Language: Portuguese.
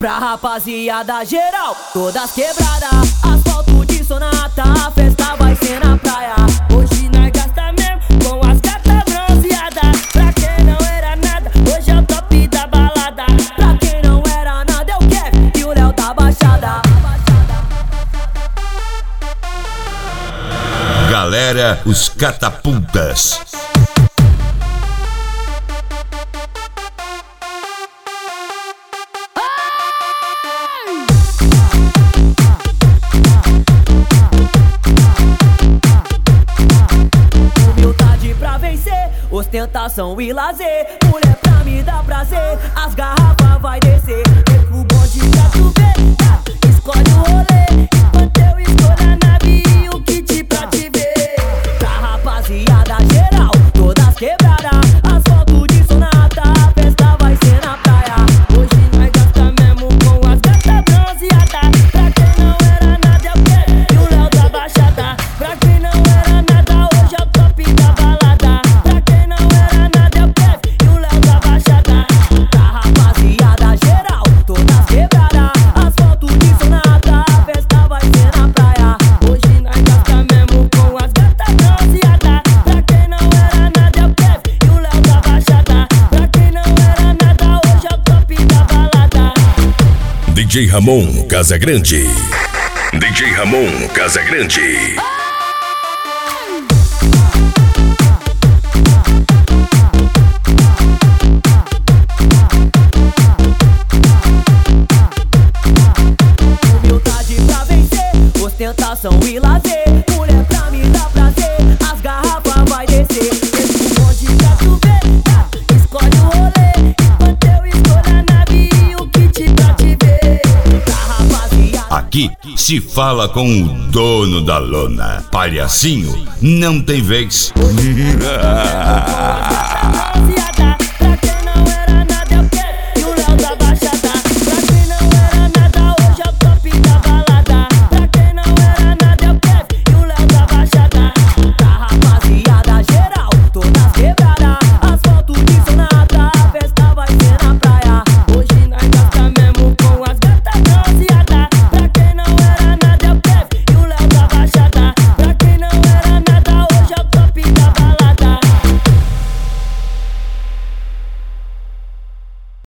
Pra rapaziada geral, todas quebradas, asfalto de sonata, a festa vai ser na praia. Hoje nós gasta mesmo com as gatas bronzeadas. Pra quem não era nada, hoje é o top da balada. Pra quem não era nada, é o Kevin e o Léo da Baixada. Galera, os catapultas. Ostentação e lazer, mulher pra me dar prazer, as garrafas vai descer. Pega o bonde pra tu ver, escolhe o rolê, enquanto eu escolho a nave e o kit pra te ver. Pra rapaziada geral, todas quebradas, asfalto de sonata, a festa vai ser na praia. Hoje nós gasta mesmo com as gatas bronzeadas. Pra quem não era nada, é o Kevin e o Léo da Baixada. Pra quem não era nada, hoje é o top da balada. DJ Ramon Casagrande. DJ Ramon Casagrande. Humildade pra vencer, ostentação e lazer, mulher pra me dar prazer, as garrafas vai descer. Esse bonde pra tu ver, escolhe o rolê, enquanto eu escolho a nave e o kit pra te ver. Aqui se fala com o dono da lona. Palhacinho não tem vez.